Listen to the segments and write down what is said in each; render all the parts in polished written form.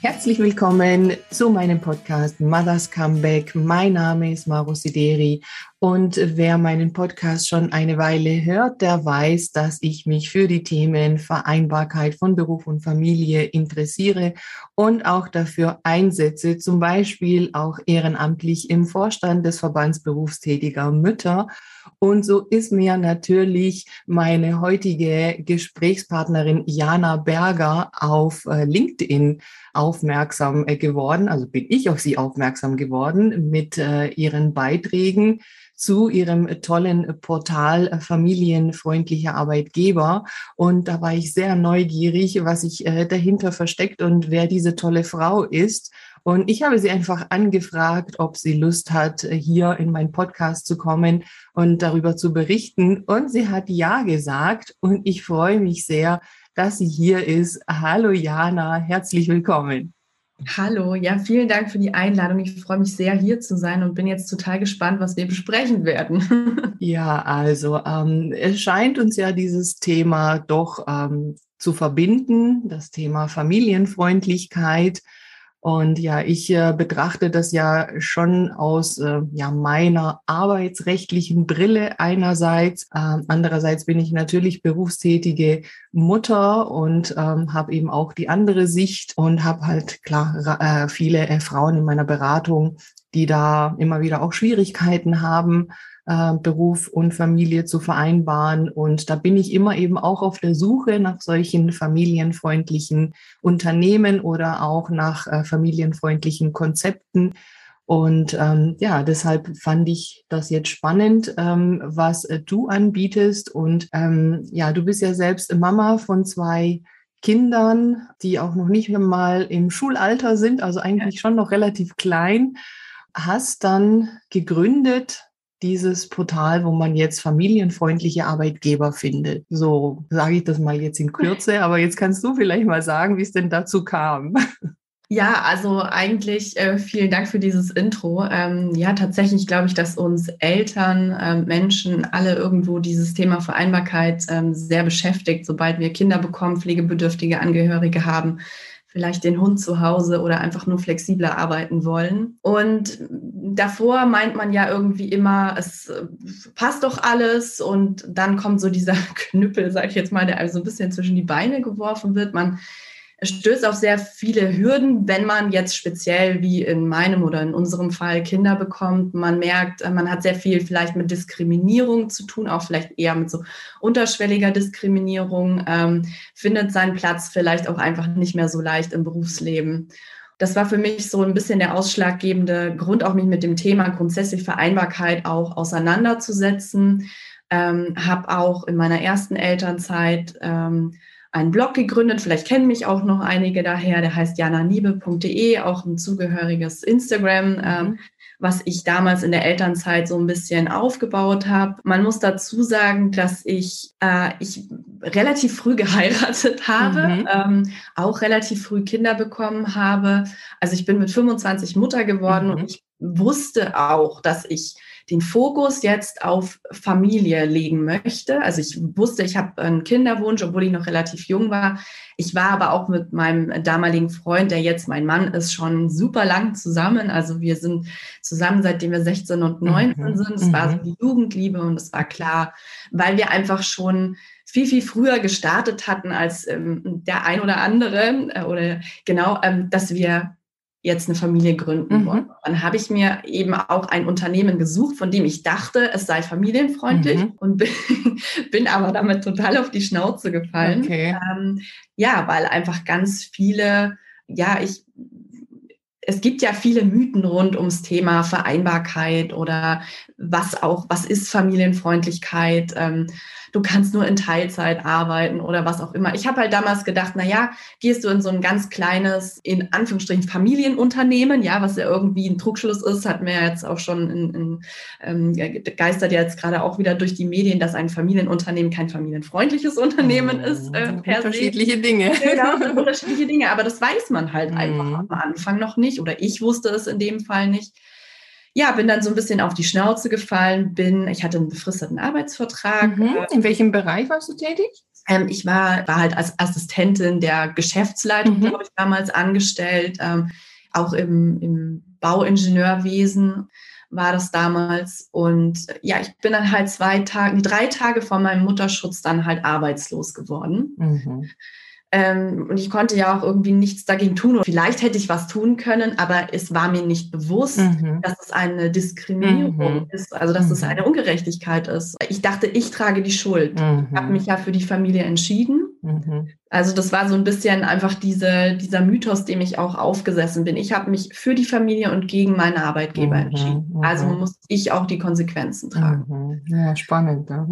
Herzlich willkommen zu meinem Podcast Mothers Comeback. Mein Name ist Maro Sideri und wer meinen Podcast schon eine Weile hört, der weiß, dass ich mich für die Themen Vereinbarkeit von Beruf und Familie interessiere und auch dafür einsetze, zum Beispiel auch ehrenamtlich im Vorstand des Verbands berufstätiger Mütter. Und so ist mir natürlich meine heutige Gesprächspartnerin Jana Berger auf LinkedIn aufmerksam geworden. Also bin ich auf sie aufmerksam geworden mit ihren Beiträgen zu ihrem tollen Portal Familienfreundlicher Arbeitgeber. Und da war ich sehr neugierig, was sich dahinter versteckt und wer diese tolle Frau ist. Und ich habe sie einfach angefragt, ob sie Lust hat, hier in meinen Podcast zu kommen und darüber zu berichten. Und sie hat ja gesagt. Und ich freue mich sehr, dass sie hier ist. Hallo Jana, herzlich willkommen. Hallo, ja, vielen Dank für die Einladung. Ich freue mich sehr, hier zu sein und bin jetzt total gespannt, was wir besprechen werden. Ja, also es scheint uns ja dieses Thema doch zu verbinden, das Thema Familienfreundlichkeit. Und ja, ich betrachte das ja schon aus meiner arbeitsrechtlichen Brille einerseits. Andererseits bin ich natürlich berufstätige Mutter und habe eben auch die andere Sicht und habe halt klar viele Frauen in meiner Beratung, die da immer wieder auch Schwierigkeiten haben, Beruf und Familie zu vereinbaren. Und da bin ich immer eben auch auf der Suche nach solchen familienfreundlichen Unternehmen oder auch nach familienfreundlichen Konzepten. Und deshalb fand ich das jetzt spannend, was du anbietest. Und du bist ja selbst Mama von 2 Kindern, die auch noch nicht mal im Schulalter sind, also eigentlich schon noch relativ klein. Hast dann gegründet dieses Portal, wo man jetzt familienfreundliche Arbeitgeber findet. So sage ich das mal jetzt in Kürze, aber jetzt kannst du vielleicht mal sagen, wie es denn dazu kam. Ja, also eigentlich vielen Dank für dieses Intro. Tatsächlich glaube ich, dass uns Eltern, Menschen alle irgendwo dieses Thema Vereinbarkeit sehr beschäftigt, sobald wir Kinder bekommen, pflegebedürftige Angehörige haben, vielleicht den Hund zu Hause oder einfach nur flexibler arbeiten wollen. Und davor meint man ja irgendwie immer, es passt doch alles und dann kommt so dieser Knüppel, sage ich jetzt mal, der einem so ein bisschen zwischen die Beine geworfen wird. Man stößt auf sehr viele Hürden, wenn man jetzt speziell wie in meinem oder in unserem Fall Kinder bekommt. Man merkt, man hat sehr viel vielleicht mit Diskriminierung zu tun, auch vielleicht eher mit so unterschwelliger Diskriminierung, findet seinen Platz vielleicht auch einfach nicht mehr so leicht im Berufsleben. Das war für mich so ein bisschen der ausschlaggebende Grund, auch mich mit dem Thema grundsätzlich Vereinbarkeit auch auseinanderzusetzen. Habe auch in meiner ersten Elternzeit einen Blog gegründet, vielleicht kennen mich auch noch einige daher, der heißt jananiebe.de, auch ein zugehöriges Instagram, was ich damals in der Elternzeit so ein bisschen aufgebaut habe. Man muss dazu sagen, dass ich relativ früh geheiratet habe, auch relativ früh Kinder bekommen habe. Also ich bin mit 25 Mutter geworden und ich wusste auch, dass ich den Fokus jetzt auf Familie legen möchte. Also ich wusste, ich habe einen Kinderwunsch, obwohl ich noch relativ jung war. Ich war aber auch mit meinem damaligen Freund, der jetzt mein Mann ist, schon super lang zusammen. Also wir sind zusammen, seitdem wir 16 und 19 sind. Es war so die Jugendliebe und es war klar, weil wir einfach schon viel, viel früher gestartet hatten als der ein oder andere dass wir jetzt eine Familie gründen wollen. Dann habe ich mir eben auch ein Unternehmen gesucht, von dem ich dachte, es sei familienfreundlich und bin aber damit total auf die Schnauze gefallen. Okay. Weil einfach ganz viele, es gibt ja viele Mythen rund ums Thema Vereinbarkeit oder was ist Familienfreundlichkeit? Du kannst nur in Teilzeit arbeiten oder was auch immer. Ich habe halt damals gedacht, gehst du in so ein ganz kleines, in Anführungsstrichen Familienunternehmen, was ja irgendwie ein Trugschluss ist, hat mir jetzt auch schon geistert jetzt gerade auch wieder durch die Medien, dass ein Familienunternehmen kein familienfreundliches Unternehmen ist. Unterschiedliche Dinge. Genau, unterschiedliche Dinge, aber das weiß man halt einfach am Anfang noch nicht oder ich wusste es in dem Fall nicht. ja, bin dann so ein bisschen auf die Schnauze gefallen, ich hatte einen befristeten Arbeitsvertrag. In welchem Bereich warst du tätig? Ich war halt als Assistentin der Geschäftsleitung, glaube ich, damals angestellt, auch im Bauingenieurwesen war das damals. Und ja, ich bin dann halt 3 Tage vor meinem Mutterschutz dann halt arbeitslos geworden. Und ich konnte ja auch irgendwie nichts dagegen tun. Oder vielleicht hätte ich was tun können, aber es war mir nicht bewusst, dass es eine Diskriminierung ist, also dass es eine Ungerechtigkeit ist. Ich dachte, ich trage die Schuld. Ich habe mich ja für die Familie entschieden. Also das war so ein bisschen einfach dieser Mythos, dem ich auch aufgesessen bin. Ich habe mich für die Familie und gegen meinen Arbeitgeber entschieden. Also muss ich auch die Konsequenzen tragen. Ja, spannend. Ja.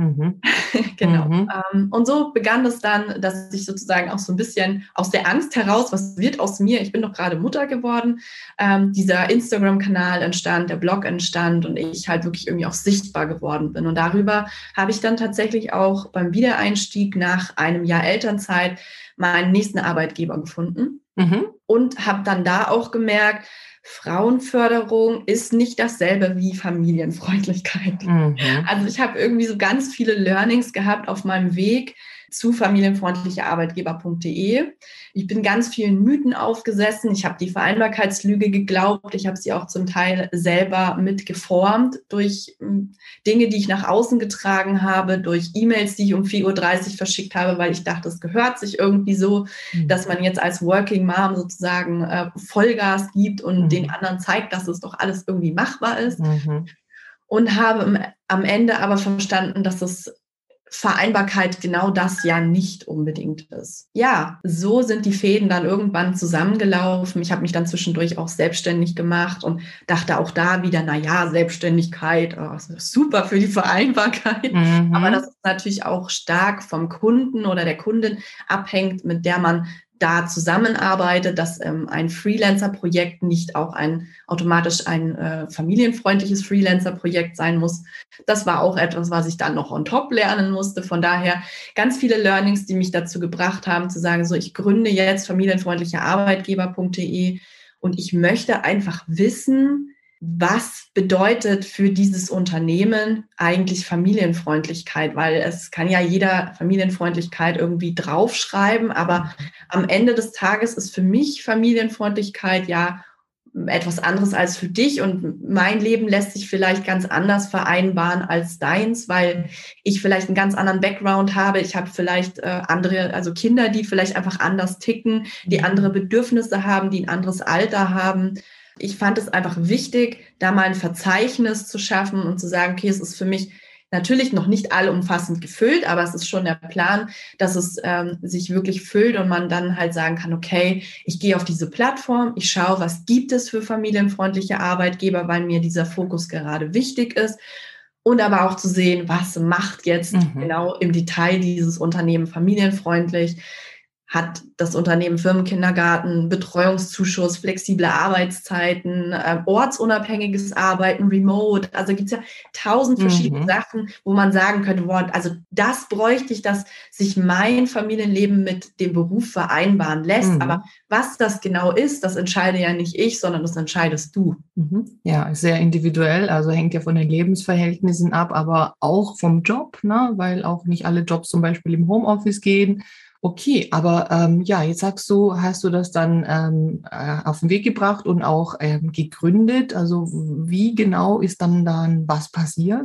Genau. Und so begann es dann, dass ich sozusagen auch so ein bisschen aus der Angst heraus, was wird aus mir? Ich bin doch gerade Mutter geworden. Dieser Instagram-Kanal entstand, der Blog entstand und ich halt wirklich irgendwie auch sichtbar geworden bin. Und darüber habe ich dann tatsächlich auch beim Wiedereinstieg nach einem Jahr Elternzeit meinen nächsten Arbeitgeber gefunden und habe dann da auch gemerkt, Frauenförderung ist nicht dasselbe wie Familienfreundlichkeit. Also ich habe irgendwie so ganz viele Learnings gehabt auf meinem Weg zu familienfreundlicherarbeitgeber.de. Ich bin ganz vielen Mythen aufgesessen. Ich habe die Vereinbarkeitslüge geglaubt. Ich habe sie auch zum Teil selber mitgeformt durch Dinge, die ich nach außen getragen habe, durch E-Mails, die ich um 4:30 Uhr verschickt habe, weil ich dachte, es gehört sich irgendwie so, dass man jetzt als Working Mom sozusagen Vollgas gibt und den anderen zeigt, dass es doch alles irgendwie machbar ist. Und habe am Ende aber verstanden, dass es Vereinbarkeit genau das ja nicht unbedingt ist. Ja, so sind die Fäden dann irgendwann zusammengelaufen. Ich habe mich dann zwischendurch auch selbstständig gemacht und dachte auch da wieder, Selbstständigkeit, super für die Vereinbarkeit. Aber das ist natürlich auch stark vom Kunden oder der Kundin abhängt, mit der man da zusammenarbeitet, dass ein Freelancer-Projekt nicht auch automatisch ein familienfreundliches Freelancer-Projekt sein muss. Das war auch etwas, was ich dann noch on top lernen musste. Von daher ganz viele Learnings, die mich dazu gebracht haben, zu sagen, so, ich gründe jetzt familienfreundlicherarbeitgeber.de und ich möchte einfach wissen, was bedeutet für dieses Unternehmen eigentlich Familienfreundlichkeit? Weil es kann ja jeder Familienfreundlichkeit irgendwie draufschreiben, aber am Ende des Tages ist für mich Familienfreundlichkeit ja etwas anderes als für dich und mein Leben lässt sich vielleicht ganz anders vereinbaren als deins, weil ich vielleicht einen ganz anderen Background habe. Ich habe vielleicht also Kinder, die vielleicht einfach anders ticken, die andere Bedürfnisse haben, die ein anderes Alter haben. Ich fand es einfach wichtig, da mal ein Verzeichnis zu schaffen und zu sagen, okay, es ist für mich natürlich noch nicht allumfassend gefüllt, aber es ist schon der Plan, dass es sich wirklich füllt und man dann halt sagen kann, okay, ich gehe auf diese Plattform, ich schaue, was gibt es für familienfreundliche Arbeitgeber, weil mir dieser Fokus gerade wichtig ist. Und aber auch zu sehen, was macht jetzt genau im Detail dieses Unternehmen familienfreundlich. Hat das Unternehmen Firmenkindergarten, Betreuungszuschuss, flexible Arbeitszeiten, ortsunabhängiges Arbeiten, Remote. Also gibt es ja 1000 verschiedene Sachen, wo man sagen könnte, also das bräuchte ich, dass sich mein Familienleben mit dem Beruf vereinbaren lässt. Aber was das genau ist, das entscheide ja nicht ich, sondern das entscheidest du. Ja, ist sehr individuell, also hängt ja von den Lebensverhältnissen ab, aber auch vom Job, ne? Weil auch nicht alle Jobs zum Beispiel im Homeoffice gehen. Okay, aber jetzt sagst du, hast du das dann auf den Weg gebracht und auch gegründet. Also wie genau ist dann was passiert?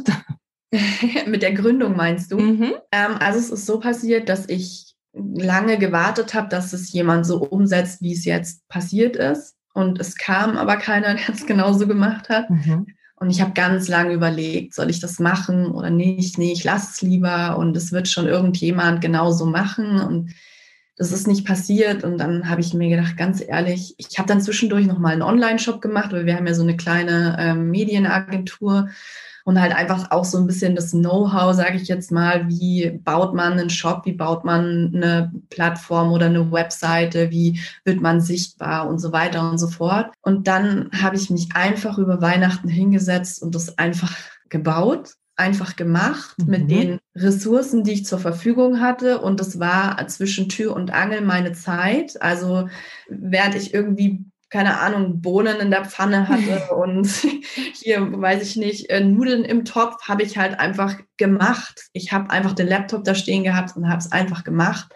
Mit der Gründung meinst du? Also es ist so passiert, dass ich lange gewartet habe, dass es jemand so umsetzt, wie es jetzt passiert ist. Und es kam aber keiner, der es genauso gemacht hat. Und ich habe ganz lange überlegt, soll ich das machen oder nicht? Nee, ich lasse es lieber und es wird schon irgendjemand genauso machen. Und das ist nicht passiert. Und dann habe ich mir gedacht, ganz ehrlich, ich habe dann zwischendurch nochmal einen Online-Shop gemacht, weil wir haben ja so eine kleine Medienagentur und halt einfach auch so ein bisschen das Know-how, sage ich jetzt mal, wie baut man einen Shop, wie baut man eine Plattform oder eine Webseite, wie wird man sichtbar und so weiter und so fort. Und dann habe ich mich einfach über Weihnachten hingesetzt und das einfach gebaut, einfach gemacht mit den Ressourcen, die ich zur Verfügung hatte. Und das war zwischen Tür und Angel meine Zeit. Also während ich irgendwie keine Ahnung, Bohnen in der Pfanne hatte und hier, weiß ich nicht, Nudeln im Topf, habe ich halt einfach gemacht. Ich habe einfach den Laptop da stehen gehabt und habe es einfach gemacht.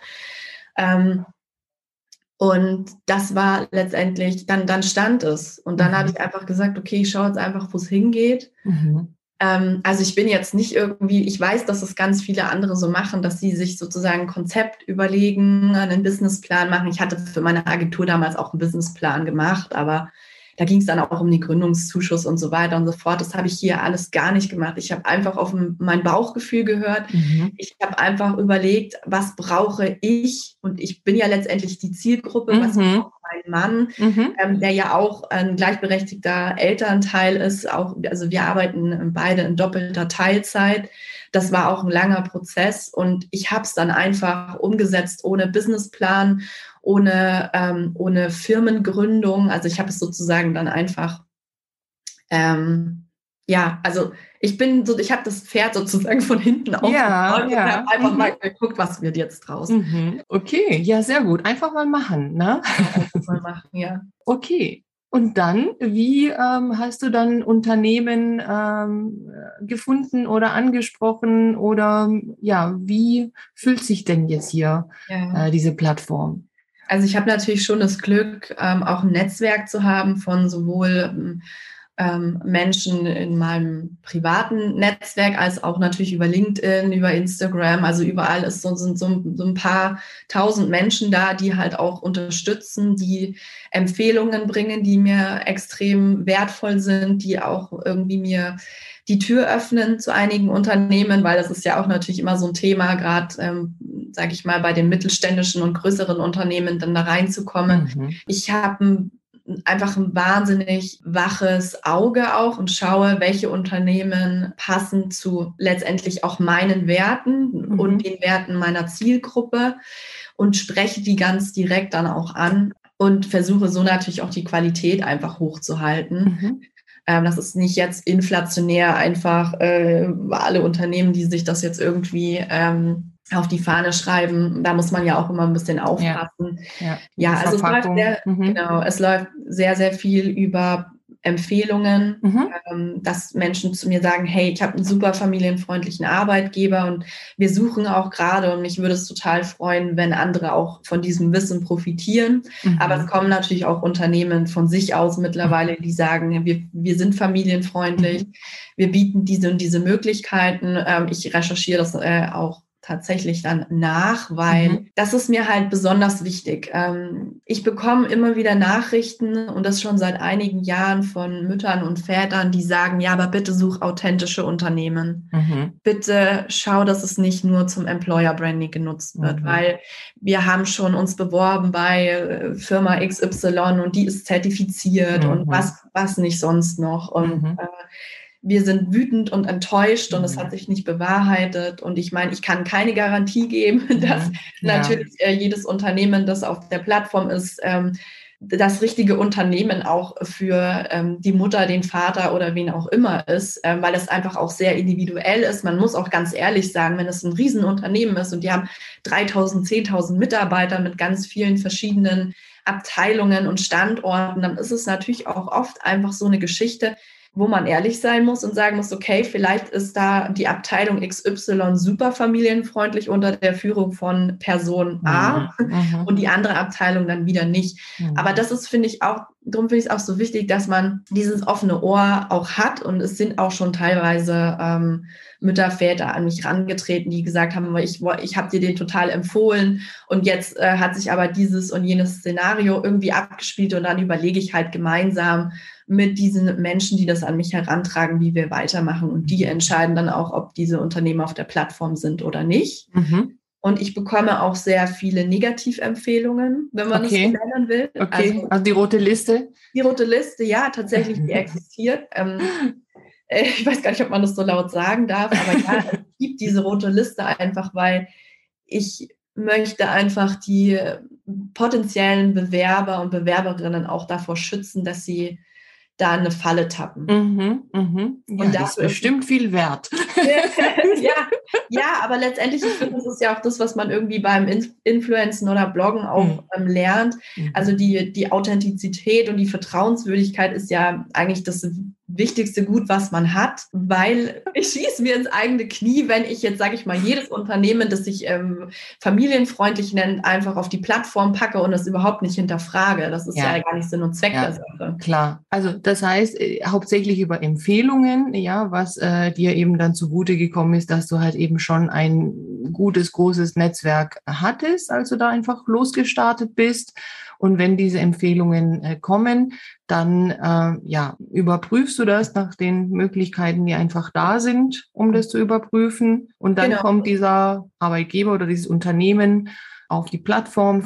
Und das war letztendlich, dann stand es. Und dann habe ich einfach gesagt, okay, ich schaue jetzt einfach, wo es hingeht. Also ich bin jetzt nicht irgendwie, ich weiß, dass es ganz viele andere so machen, dass sie sich sozusagen ein Konzept überlegen, einen Businessplan machen. Ich hatte für meine Agentur damals auch einen Businessplan gemacht, aber da ging es dann auch um den Gründungszuschuss und so weiter und so fort. Das habe ich hier alles gar nicht gemacht. Ich habe einfach auf mein Bauchgefühl gehört. Ich habe einfach überlegt, was brauche ich? Und ich bin ja letztendlich die Zielgruppe, was braucht mein Mann, der ja auch ein gleichberechtigter Elternteil ist. Auch, also wir arbeiten beide in doppelter Teilzeit. Das war auch ein langer Prozess und ich habe es dann einfach umgesetzt ohne Businessplan, ohne Firmengründung. Also ich habe es sozusagen dann einfach, also ich habe das Pferd sozusagen von hinten aufgebaut und habe einfach mal geguckt, was wird jetzt draus. Okay, ja, sehr gut. Einfach mal machen, ne? Einfach mal machen, ja. Okay. Und dann, wie hast du dann Unternehmen gefunden oder angesprochen oder ja, wie fühlt sich denn jetzt hier diese Plattform? Also ich habe natürlich schon das Glück, auch ein Netzwerk zu haben von sowohl Menschen in meinem privaten Netzwerk als auch natürlich über LinkedIn, über Instagram. Also überall sind so ein paar tausend Menschen da, die halt auch unterstützen, die Empfehlungen bringen, die mir extrem wertvoll sind, die auch irgendwie mir die Tür öffnen zu einigen Unternehmen, weil das ist ja auch natürlich immer so ein Thema, gerade, sage ich mal, bei den mittelständischen und größeren Unternehmen dann da reinzukommen. Ich habe einfach ein wahnsinnig waches Auge auch und schaue, welche Unternehmen passen zu letztendlich auch meinen Werten und den Werten meiner Zielgruppe und spreche die ganz direkt dann auch an und versuche so natürlich auch die Qualität einfach hochzuhalten. Das ist nicht jetzt inflationär einfach alle Unternehmen, die sich das jetzt irgendwie auf die Fahne schreiben. Da muss man ja auch immer ein bisschen aufpassen. Also es läuft sehr, sehr viel über Empfehlungen, dass Menschen zu mir sagen, hey, ich habe einen super familienfreundlichen Arbeitgeber und wir suchen auch gerade und mich würde es total freuen, wenn andere auch von diesem Wissen profitieren. Aber es kommen natürlich auch Unternehmen von sich aus mittlerweile, die sagen, wir sind familienfreundlich, wir bieten diese und diese Möglichkeiten. Ich recherchiere das auch tatsächlich dann nach, weil das ist mir halt besonders wichtig. Ich bekomme immer wieder Nachrichten und das schon seit einigen Jahren von Müttern und Vätern, die sagen, ja, aber bitte such authentische Unternehmen. Bitte schau, dass es nicht nur zum Employer Branding genutzt wird, weil wir haben schon uns beworben bei Firma XY und die ist zertifiziert und was nicht sonst noch und wir sind wütend und enttäuscht und es hat sich nicht bewahrheitet. Und ich meine, ich kann keine Garantie geben, dass natürlich jedes Unternehmen, das auf der Plattform ist, das richtige Unternehmen auch für die Mutter, den Vater oder wen auch immer ist, weil es einfach auch sehr individuell ist. Man muss auch ganz ehrlich sagen, wenn es ein Riesenunternehmen ist und die haben 3.000, 10.000 Mitarbeiter mit ganz vielen verschiedenen Abteilungen und Standorten, dann ist es natürlich auch oft einfach so eine Geschichte, wo man ehrlich sein muss und sagen muss, okay, vielleicht ist da die Abteilung XY super familienfreundlich unter der Führung von Person A und die andere Abteilung dann wieder nicht. Aber das ist, finde ich auch, darum finde ich es auch so wichtig, dass man dieses offene Ohr auch hat und es sind auch schon teilweise Mütter, Väter an mich rangetreten, die gesagt haben, ich habe dir den total empfohlen und jetzt hat sich aber dieses und jenes Szenario irgendwie abgespielt und dann überlege ich halt gemeinsam mit diesen Menschen, die das an mich herantragen, wie wir weitermachen und die entscheiden dann auch, ob diese Unternehmen auf der Plattform sind oder nicht. Und ich bekomme auch sehr viele Negativempfehlungen, wenn man es so nennen will. Also die rote Liste? Die rote Liste, ja, tatsächlich, die existiert. Ich weiß gar nicht, ob man das so laut sagen darf, aber ja, es gibt diese rote Liste einfach, weil ich möchte einfach die potenziellen Bewerber und Bewerberinnen auch davor schützen, dass sie da eine Falle tappen. Ja, und das ist bestimmt viel wert. ja, aber letztendlich, ich finde, das ist ja auch das, was man irgendwie beim Influencen oder Bloggen auch lernt. Also die Authentizität und die Vertrauenswürdigkeit ist ja eigentlich das wichtigste Gut, was man hat, weil ich schieße mir ins eigene Knie, wenn ich jetzt, sage ich mal, jedes Unternehmen, das sich familienfreundlich nennt, einfach auf die Plattform packe und das überhaupt nicht hinterfrage. Das ist ja gar nicht Sinn und Zweck der Sache. Klar, also das heißt hauptsächlich über Empfehlungen, ja, was dir eben dann zugute gekommen ist, dass du halt eben schon ein gutes, großes Netzwerk hattest, als du da einfach losgestartet bist. Und wenn diese Empfehlungen kommen, dann überprüfst du das nach den Möglichkeiten, die einfach da sind, um das zu überprüfen. Und dann kommt dieser Arbeitgeber oder dieses Unternehmen auf die Plattform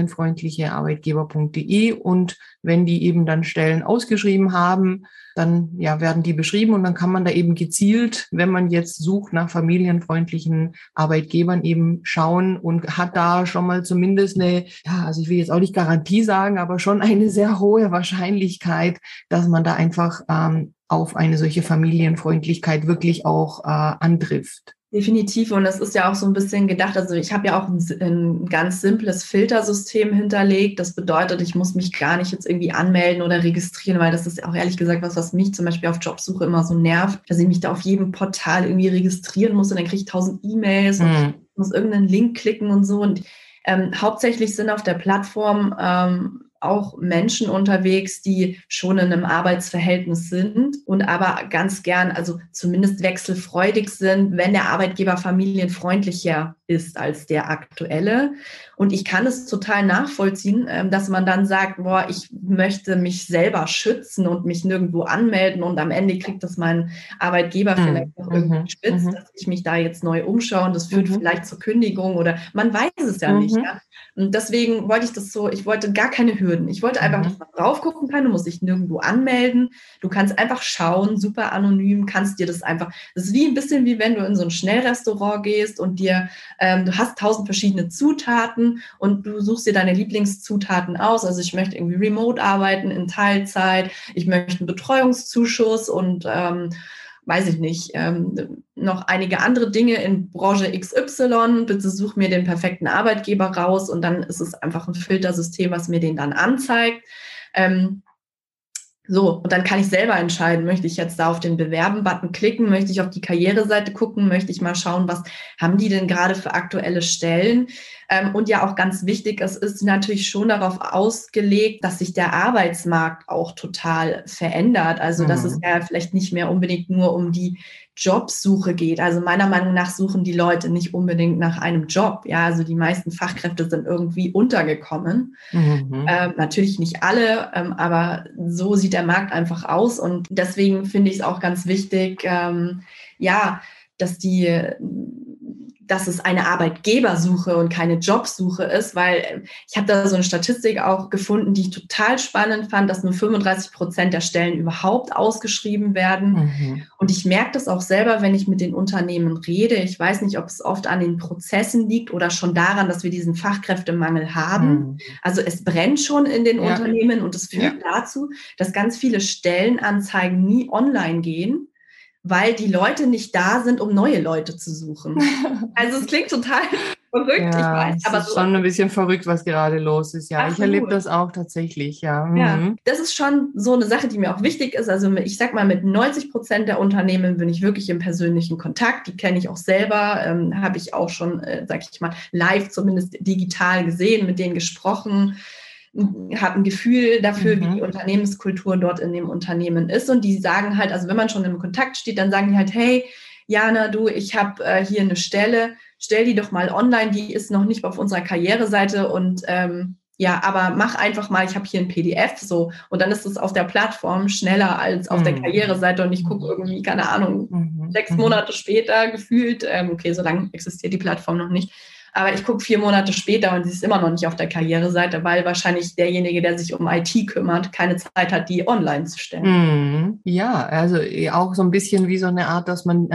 familienfreundlichearbeitgeber.de und wenn die eben dann Stellen ausgeschrieben haben, dann werden die beschrieben und dann kann man da eben gezielt, wenn man jetzt sucht nach familienfreundlichen Arbeitgebern, eben schauen und hat da schon mal zumindest also ich will jetzt auch nicht Garantie sagen, aber schon eine sehr hohe Wahrscheinlichkeit, dass man da einfach auf eine solche Familienfreundlichkeit wirklich auch antrifft. Definitiv. Und das ist ja auch so ein bisschen gedacht, also ich habe ja auch ein ganz simples Filtersystem hinterlegt. Das bedeutet, ich muss mich gar nicht jetzt irgendwie anmelden oder registrieren, weil das ist auch ehrlich gesagt was mich zum Beispiel auf Jobsuche immer so nervt, dass ich mich da auf jedem Portal irgendwie registrieren muss und dann kriege ich 1000 E-Mails und muss irgendeinen Link klicken und so. Und hauptsächlich sind auf der Plattform auch Menschen unterwegs, die schon in einem Arbeitsverhältnis sind und aber ganz gern, also zumindest wechselfreudig sind, wenn der Arbeitgeber familienfreundlicher ist als der aktuelle. Und ich kann es total nachvollziehen, dass man dann sagt, boah, ich möchte mich selber schützen und mich nirgendwo anmelden und am Ende kriegt das mein Arbeitgeber vielleicht noch irgendwie spitz, dass ich mich da jetzt neu umschaue und das führt vielleicht zur Kündigung oder man weiß es ja nicht. Ja? Und deswegen wollte ich wollte gar keine Hürden. Ich wollte einfach, dass man drauf gucken kann, du musst dich nirgendwo anmelden, du kannst einfach schauen, super anonym, kannst dir das einfach, das ist wie ein bisschen wie wenn du in so ein Schnellrestaurant gehst und dir, du hast 1000 verschiedene Zutaten und du suchst dir deine Lieblingszutaten aus, also ich möchte irgendwie remote arbeiten in Teilzeit, ich möchte einen Betreuungszuschuss und weiß ich nicht, noch einige andere Dinge in Branche XY, bitte such mir den perfekten Arbeitgeber raus und dann ist es einfach ein Filtersystem, was mir den dann anzeigt. Und dann kann ich selber entscheiden, möchte ich jetzt da auf den Bewerben-Button klicken, möchte ich auf die Karriereseite gucken, möchte ich mal schauen, was haben die denn gerade für aktuelle Stellen. Und ja auch ganz wichtig, es ist natürlich schon darauf ausgelegt, dass sich der Arbeitsmarkt auch total verändert. Also dass es ja vielleicht nicht mehr unbedingt nur um die Jobsuche geht. Also meiner Meinung nach suchen die Leute nicht unbedingt nach einem Job. Ja, also die meisten Fachkräfte sind irgendwie untergekommen. Natürlich nicht alle, aber so sieht der Markt einfach aus. Und deswegen finde ich es auch ganz wichtig, dass es eine Arbeitgebersuche und keine Jobsuche ist, weil ich habe da so eine Statistik auch gefunden, die ich total spannend fand, dass nur 35% der Stellen überhaupt ausgeschrieben werden. Und ich merke das auch selber, wenn ich mit den Unternehmen rede. Ich weiß nicht, ob es oft an den Prozessen liegt oder schon daran, dass wir diesen Fachkräftemangel haben. Also es brennt schon in den Unternehmen und es führt dazu, dass ganz viele Stellenanzeigen nie online gehen, weil die Leute nicht da sind, um neue Leute zu suchen. Also es klingt total verrückt, ich weiß. Aber es ist schon ein bisschen verrückt, was gerade los ist. Ja, absolut. Ich erlebe das auch tatsächlich, ja. Das ist schon so eine Sache, die mir auch wichtig ist. Also ich sag mal, mit 90% der Unternehmen bin ich wirklich im persönlichen Kontakt. Die kenne ich auch selber, habe ich auch schon, sag ich mal, live zumindest digital gesehen, mit denen gesprochen, habe ein Gefühl dafür, wie die Unternehmenskultur dort in dem Unternehmen ist. Und die sagen halt, also wenn man schon im Kontakt steht, dann sagen die halt, hey, Jana, du, ich habe hier eine Stelle, stell die doch mal online, die ist noch nicht auf unserer Karriereseite und aber mach einfach mal, ich habe hier ein PDF so und dann ist es auf der Plattform schneller als auf der Karriereseite und ich gucke irgendwie, keine Ahnung, 6 Monate später gefühlt, okay, so lange existiert die Plattform noch nicht, aber ich gucke 4 Monate später und sie ist immer noch nicht auf der Karriereseite, weil wahrscheinlich derjenige, der sich um IT kümmert, keine Zeit hat, die online zu stellen. Ja, also auch so ein bisschen wie so eine Art, dass man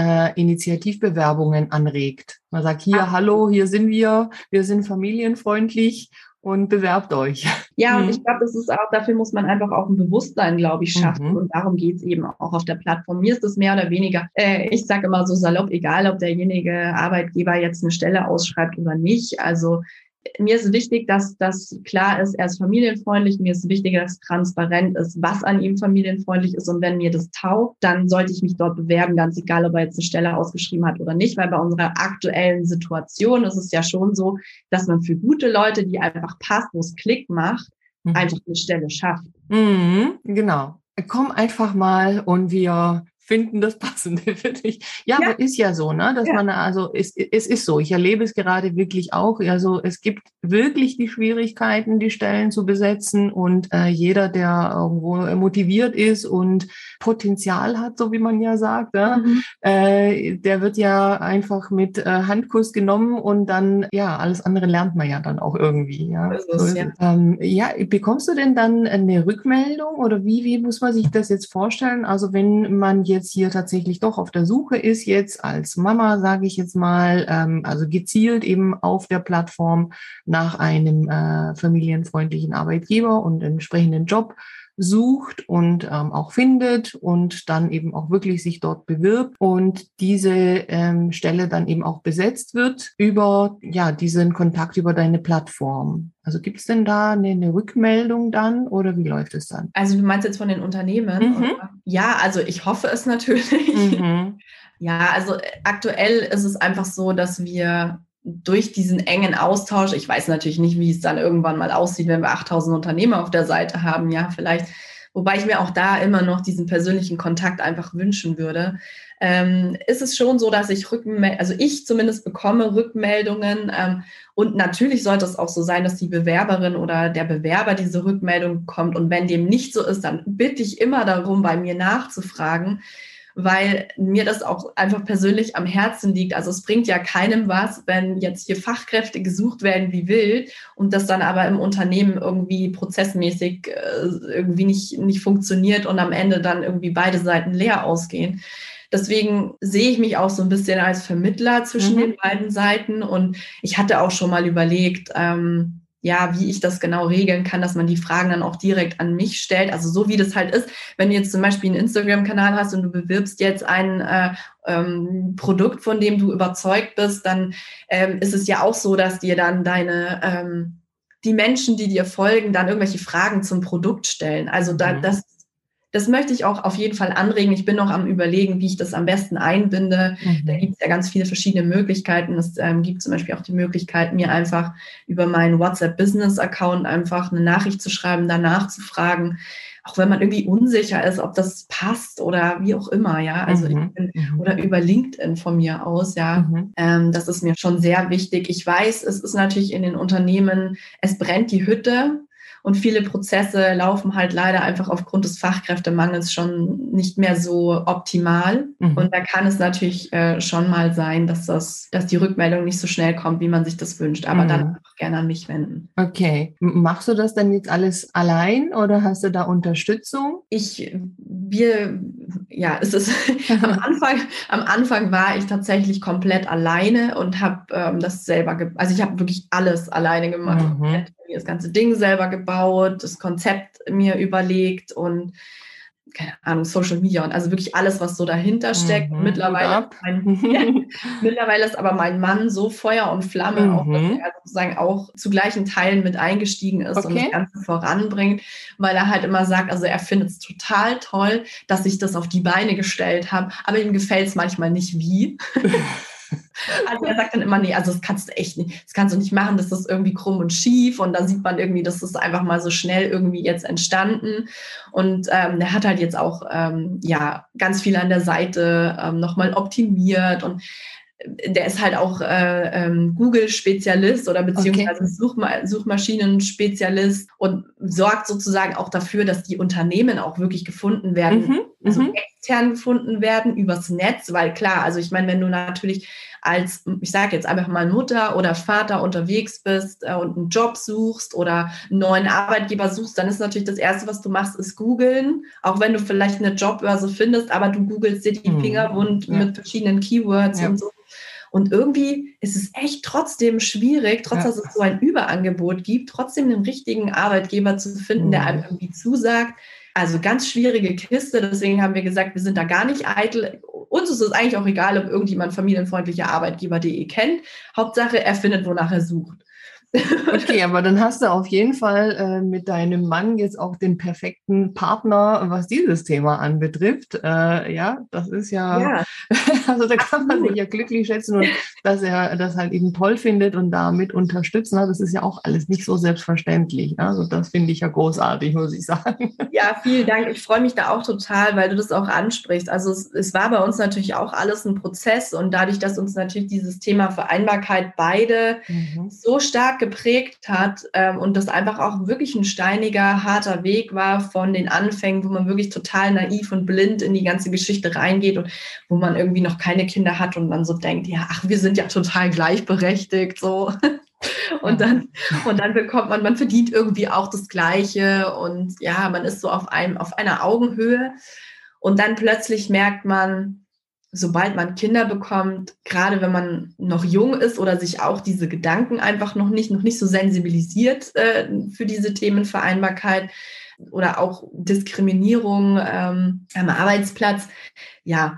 Initiativbewerbungen anregt. Man sagt hier, hallo, hier sind wir sind familienfreundlich und bewerbt euch. Ja, und ich glaube, das ist auch, dafür muss man einfach auch ein Bewusstsein, glaube ich, schaffen. Und darum geht es eben auch auf der Plattform. Mir ist es mehr oder weniger, ich sage immer so salopp, egal, ob derjenige Arbeitgeber jetzt eine Stelle ausschreibt oder nicht. Also mir ist wichtig, dass das klar ist, er ist familienfreundlich. Mir ist wichtig, dass transparent ist, was an ihm familienfreundlich ist. Und wenn mir das taugt, dann sollte ich mich dort bewerben, ganz egal, ob er jetzt eine Stelle ausgeschrieben hat oder nicht. Weil bei unserer aktuellen Situation ist es ja schon so, dass man für gute Leute, die einfach passt, wo es Klick macht, einfach eine Stelle schafft. Genau. Komm einfach mal und wir finden das Passende für dich. Ja, aber ist ja so, ne? Dass man, also es ist so, ich erlebe es gerade wirklich auch. Also es gibt wirklich die Schwierigkeiten, die Stellen zu besetzen und jeder, der irgendwo motiviert ist und Potenzial hat, so wie man ja sagt, der wird ja einfach mit Handkuss genommen und dann, ja, alles andere lernt man ja dann auch irgendwie. Ja, so ist es. Bekommst du denn dann eine Rückmeldung oder wie muss man sich das jetzt vorstellen? Also wenn man jetzt hier tatsächlich doch auf der Suche ist, jetzt als Mama, sage ich jetzt mal, also gezielt eben auf der Plattform nach einem familienfreundlichen Arbeitgeber und entsprechenden Job sucht und auch findet und dann eben auch wirklich sich dort bewirbt und diese Stelle dann eben auch besetzt wird über diesen Kontakt über deine Plattform. Also gibt es denn da eine Rückmeldung dann oder wie läuft es dann? Also du meinst jetzt von den Unternehmen? Oder? Ja, also ich hoffe es natürlich. Ja, also aktuell ist es einfach so, dass wir durch diesen engen Austausch, ich weiß natürlich nicht, wie es dann irgendwann mal aussieht, wenn wir 8000 Unternehmer auf der Seite haben, ja, vielleicht, wobei ich mir auch da immer noch diesen persönlichen Kontakt einfach wünschen würde, ist es schon so, dass ich ich zumindest bekomme Rückmeldungen und natürlich sollte es auch so sein, dass die Bewerberin oder der Bewerber diese Rückmeldung bekommt und wenn dem nicht so ist, dann bitte ich immer darum, bei mir nachzufragen, weil mir das auch einfach persönlich am Herzen liegt. Also es bringt ja keinem was, wenn jetzt hier Fachkräfte gesucht werden wie wild und das dann aber im Unternehmen irgendwie prozessmäßig irgendwie nicht funktioniert und am Ende dann irgendwie beide Seiten leer ausgehen. Deswegen sehe ich mich auch so ein bisschen als Vermittler zwischen den beiden Seiten und ich hatte auch schon mal überlegt, wie ich das genau regeln kann, dass man die Fragen dann auch direkt an mich stellt. Also so wie das halt ist, wenn du jetzt zum Beispiel einen Instagram-Kanal hast und du bewirbst jetzt ein Produkt, von dem du überzeugt bist, dann ist es ja auch so, dass dir dann die Menschen, die dir folgen, dann irgendwelche Fragen zum Produkt stellen. Also das möchte ich auch auf jeden Fall anregen. Ich bin noch am Überlegen, wie ich das am besten einbinde. Da gibt es ja ganz viele verschiedene Möglichkeiten. Es gibt zum Beispiel auch die Möglichkeit, mir einfach über meinen WhatsApp-Business-Account einfach eine Nachricht zu schreiben, danach zu fragen, auch wenn man irgendwie unsicher ist, ob das passt oder wie auch immer, ja. Also oder über LinkedIn von mir aus, ja. Das ist mir schon sehr wichtig. Ich weiß, es ist natürlich in den Unternehmen, es brennt die Hütte. Und viele Prozesse laufen halt leider einfach aufgrund des Fachkräftemangels schon nicht mehr so optimal. Und da kann es natürlich schon mal sein, dass die Rückmeldung nicht so schnell kommt, wie man sich das wünscht. Aber dann auch gerne an mich wenden. Okay. Machst du das dann jetzt alles allein oder hast du da Unterstützung? Es ist am Anfang war ich tatsächlich komplett alleine und habe das selber, also ich habe wirklich alles alleine gemacht. Das ganze Ding selber gebaut, das Konzept mir überlegt und keine Ahnung, Social Media und also wirklich alles, was so dahinter steckt. Mittlerweile ist aber mein Mann so Feuer und Flamme, auch, dass er sozusagen auch zu gleichen Teilen mit eingestiegen ist und das Ganze voranbringt, weil er halt immer sagt, also er findet es total toll, dass ich das auf die Beine gestellt habe, aber ihm gefällt es manchmal nicht wie. Also er sagt dann immer, nee, also das kannst du echt nicht, das kannst du nicht machen, das ist irgendwie krumm und schief und da sieht man irgendwie, das ist einfach mal so schnell irgendwie jetzt entstanden und er hat halt jetzt auch ganz viel an der Seite nochmal optimiert und der ist halt auch Google-Spezialist oder beziehungsweise Suchmaschinen-Spezialist und sorgt sozusagen auch dafür, dass die Unternehmen auch wirklich gefunden werden, also extern gefunden werden übers Netz, weil klar, also ich meine, wenn du natürlich als, ich sage jetzt einfach mal Mutter oder Vater unterwegs bist und einen Job suchst oder einen neuen Arbeitgeber suchst, dann ist natürlich das Erste, was du machst, ist googeln, auch wenn du vielleicht eine Jobbörse findest, aber du googelst dir die Finger wund mit verschiedenen Keywords und so. Und irgendwie ist es echt trotzdem schwierig, trotz dass es so ein Überangebot gibt, trotzdem einen richtigen Arbeitgeber zu finden, der einem irgendwie zusagt. Also ganz schwierige Kiste. Deswegen haben wir gesagt, wir sind da gar nicht eitel. Uns ist es eigentlich auch egal, ob irgendjemand familienfreundliche Arbeitgeber.de kennt. Hauptsache, er findet, wonach er sucht. Okay, aber dann hast du auf jeden Fall mit deinem Mann jetzt auch den perfekten Partner, was dieses Thema anbetrifft. Ja, das ist ja, also da kann man sich ja glücklich schätzen und dass er das halt eben toll findet und damit unterstützen. Das ist ja auch alles nicht so selbstverständlich. Also das finde ich ja großartig, muss ich sagen. Ja, vielen Dank. Ich freue mich da auch total, weil du das auch ansprichst. Also es war bei uns natürlich auch alles ein Prozess und dadurch, dass uns natürlich dieses Thema Vereinbarkeit beide so stark geprägt hat und das einfach auch wirklich ein steiniger, harter Weg war von den Anfängen, wo man wirklich total naiv und blind in die ganze Geschichte reingeht und wo man irgendwie noch keine Kinder hat und man so denkt, ja, ach, wir sind ja total gleichberechtigt, so. Und dann bekommt man verdient irgendwie auch das Gleiche und ja, man ist so auf einer Augenhöhe und dann plötzlich merkt man, sobald man Kinder bekommt, gerade wenn man noch jung ist oder sich auch diese Gedanken einfach noch nicht so sensibilisiert für diese Themen Vereinbarkeit oder auch Diskriminierung am Arbeitsplatz, ja,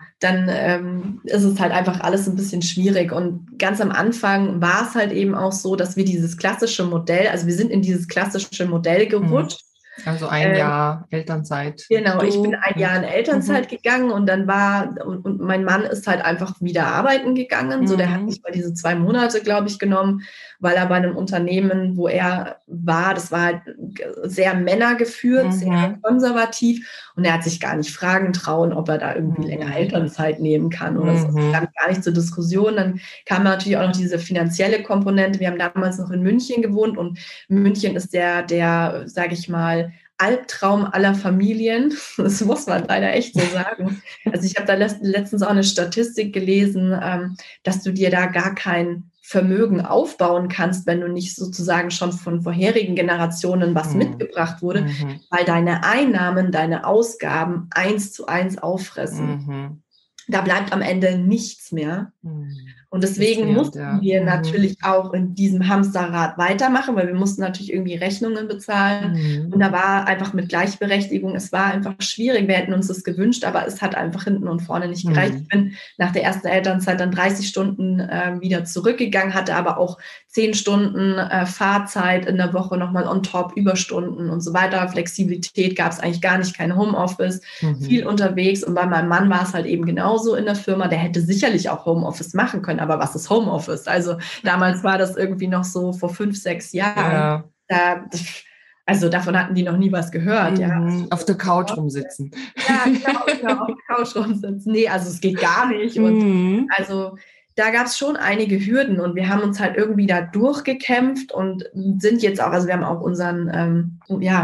dann ist es halt einfach alles ein bisschen schwierig. Und ganz am Anfang war es halt eben auch so, dass wir dieses klassische Modell, also wir sind in dieses klassische Modell gerutscht. Also ein Jahr Elternzeit. Genau, ich bin ein Jahr in Elternzeit gegangen und dann und mein Mann ist halt einfach wieder arbeiten gegangen. So, der hat sich mal diese 2 Monate, glaube ich, genommen, weil er bei einem Unternehmen, wo er war, das war halt sehr männergeführt, sehr konservativ und er hat sich gar nicht fragen trauen, ob er da irgendwie länger Elternzeit nehmen kann oder so. Das kam gar nicht zur Diskussion. Dann kam natürlich auch noch diese finanzielle Komponente. Wir haben damals noch in München gewohnt und München ist der, sage ich mal, Albtraum aller Familien. Das muss man leider echt so sagen. Also ich habe da letztens auch eine Statistik gelesen, dass du dir da gar kein Vermögen aufbauen kannst, wenn du nicht sozusagen schon von vorherigen Generationen was mitgebracht wurde, weil deine Einnahmen, deine Ausgaben 1:1 auffressen. Da bleibt am Ende nichts mehr. Und deswegen mussten wir natürlich auch in diesem Hamsterrad weitermachen, weil wir mussten natürlich irgendwie Rechnungen bezahlen. Und da war einfach mit Gleichberechtigung, es war einfach schwierig. Wir hätten uns das gewünscht, aber es hat einfach hinten und vorne nicht gereicht. Ich bin nach der ersten Elternzeit dann 30 Stunden wieder zurückgegangen, hatte aber auch 10 Stunden Fahrzeit in der Woche nochmal on top, Überstunden und so weiter. Flexibilität gab es eigentlich gar nicht, kein Homeoffice, viel unterwegs. Und bei meinem Mann war es halt eben genauso in der Firma. Der hätte sicherlich auch Homeoffice machen können, aber was ist Homeoffice? Also damals war das irgendwie noch so vor 5, 6 Jahren. Ja. Also davon hatten die noch nie was gehört. Ja. Auf der Couch rumsitzen. Ja, genau, auf der Couch rumsitzen. Nee, also es geht gar nicht. Und also da gab es schon einige Hürden und wir haben uns halt irgendwie da durchgekämpft und sind jetzt auch, also wir haben auch unseren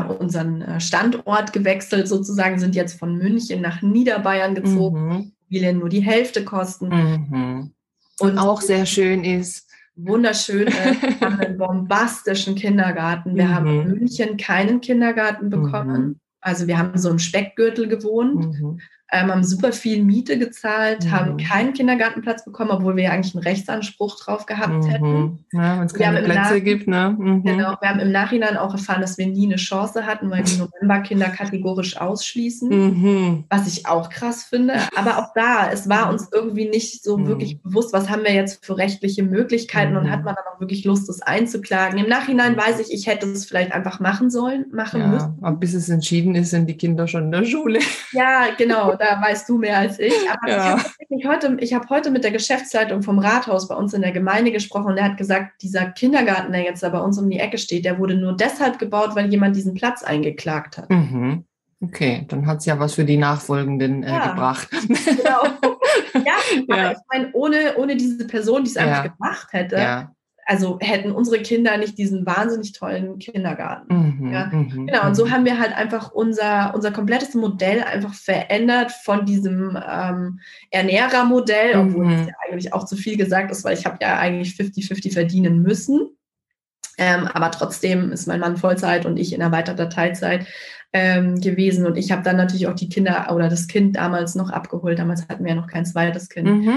Standort gewechselt sozusagen, sind jetzt von München nach Niederbayern gezogen, die nur die Hälfte kosten. Und auch sehr schön ist. Wunderschön. Wir haben einen bombastischen Kindergarten. Wir haben in München keinen Kindergarten bekommen. Also wir haben so im Speckgürtel gewohnt, haben super viel Miete gezahlt, haben keinen Kindergartenplatz bekommen, obwohl wir ja eigentlich einen Rechtsanspruch drauf gehabt hätten. Ja, wenn es keine Plätze gibt. Ne? Genau, wir haben im Nachhinein auch erfahren, dass wir nie eine Chance hatten, weil die Novemberkinder kategorisch ausschließen, was ich auch krass finde. Aber auch da, es war uns irgendwie nicht so wirklich bewusst, was haben wir jetzt für rechtliche Möglichkeiten und hat man dann auch wirklich Lust, das einzuklagen. Im Nachhinein weiß ich hätte es vielleicht einfach machen müssen. Aber bis es entschieden ist, sind die Kinder schon in der Schule. Ja, genau. Da weißt du mehr als ich. Aber ich habe heute mit der Geschäftsleitung vom Rathaus bei uns in der Gemeinde gesprochen und der hat gesagt, dieser Kindergarten, der jetzt da bei uns um die Ecke steht, der wurde nur deshalb gebaut, weil jemand diesen Platz eingeklagt hat. Okay, dann hat es ja was für die Nachfolgenden gebracht. Genau. Aber ich meine, ohne diese Person, die es einfach gemacht hätte, also hätten unsere Kinder nicht diesen wahnsinnig tollen Kindergarten. Genau, und so haben wir halt einfach unser komplettes Modell einfach verändert von diesem Ernährermodell, obwohl es ja eigentlich auch zu viel gesagt ist, weil ich habe ja eigentlich 50-50 verdienen müssen. Aber trotzdem ist mein Mann Vollzeit und ich in erweiterter Teilzeit gewesen. Und ich habe dann natürlich auch die Kinder oder das Kind damals noch abgeholt. Damals hatten wir ja noch kein zweites Kind.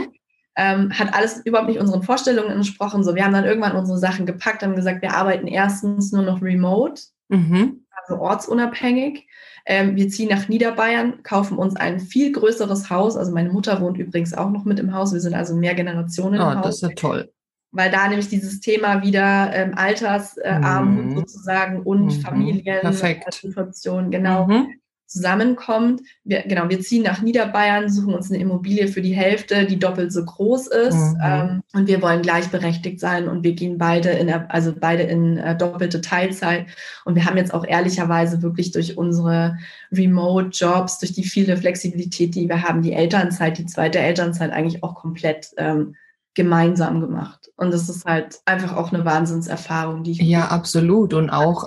Hat alles überhaupt nicht unseren Vorstellungen entsprochen. So, wir haben dann irgendwann unsere Sachen gepackt, haben gesagt, wir arbeiten erstens nur noch remote, also ortsunabhängig. Wir ziehen nach Niederbayern, kaufen uns ein viel größeres Haus. Also meine Mutter wohnt übrigens auch noch mit im Haus. Wir sind also mehr Generationen im Haus. Das ist ja toll. Weil da nämlich dieses Thema wieder Altersarmut sozusagen und Familiensituation genau zusammenkommt. Wir ziehen nach Niederbayern, suchen uns eine Immobilie für die Hälfte, die doppelt so groß ist. Und wir wollen gleichberechtigt sein und wir gehen beide in doppelte Teilzeit. Und wir haben jetzt auch ehrlicherweise wirklich durch unsere Remote-Jobs, durch die viele Flexibilität, die wir haben, die Elternzeit, die zweite Elternzeit eigentlich auch komplett gemeinsam gemacht. Und das ist halt einfach auch eine Wahnsinnserfahrung, die ich... Ja, absolut. Und auch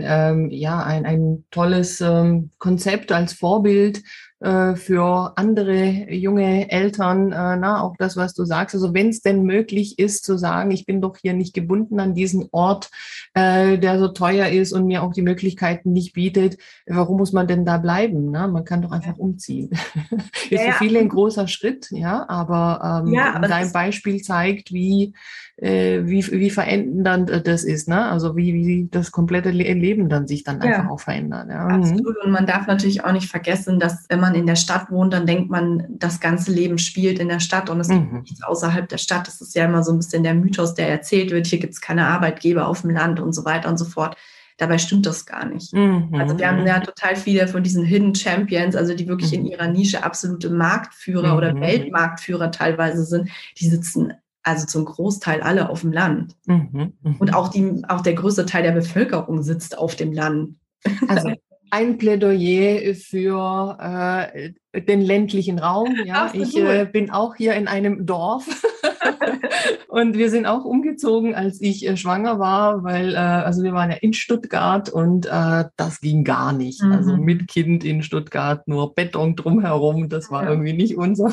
ein tolles Konzept als Vorbild für andere junge Eltern, auch das, was du sagst. Also wenn es denn möglich ist, zu sagen, ich bin doch hier nicht gebunden an diesen Ort, der so teuer ist und mir auch die Möglichkeiten nicht bietet, warum muss man denn da bleiben? Ne? Man kann doch einfach umziehen. Ist für viele ein großer Schritt, aber dein Beispiel zeigt, wie verändernd das ist, ne? Also wie das komplette Leben dann sich dann einfach auch verändert. Ja. Absolut. Und man darf natürlich auch nicht vergessen, dass wenn man in der Stadt wohnt, dann denkt man, das ganze Leben spielt in der Stadt und es gibt nichts außerhalb der Stadt. Das ist ja immer so ein bisschen der Mythos, der erzählt wird. Hier gibt es keine Arbeitgeber auf dem Land und so weiter und so fort. Dabei stimmt das gar nicht. Also wir haben ja total viele von diesen Hidden Champions, also die wirklich in ihrer Nische absolute Marktführer oder Weltmarktführer teilweise sind. Die sitzen also zum Großteil alle auf dem Land. Und auch der größte Teil der Bevölkerung sitzt auf dem Land. Also ein Plädoyer für den ländlichen Raum. Ja, ich bin auch hier in einem Dorf und wir sind auch umgezogen, als ich schwanger war, weil wir waren ja in Stuttgart und das ging gar nicht. Also mit Kind in Stuttgart, nur Beton drumherum, das war irgendwie nicht unser.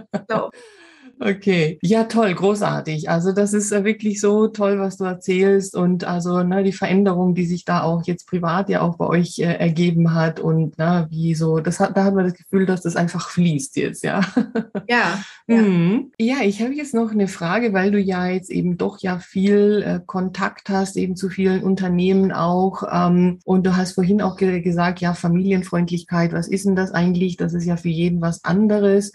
Okay, ja toll, großartig. Also das ist wirklich so toll, was du erzählst und also die Veränderung, die sich da auch jetzt privat ja auch bei euch ergeben hat und da hat man das Gefühl, dass das einfach fließt jetzt, ja. Ja. Ja, ich habe jetzt noch eine Frage, weil du ja jetzt eben doch ja viel Kontakt hast, eben zu vielen Unternehmen auch und du hast vorhin auch gesagt, ja, Familienfreundlichkeit, was ist denn das eigentlich? Das ist ja für jeden was anderes.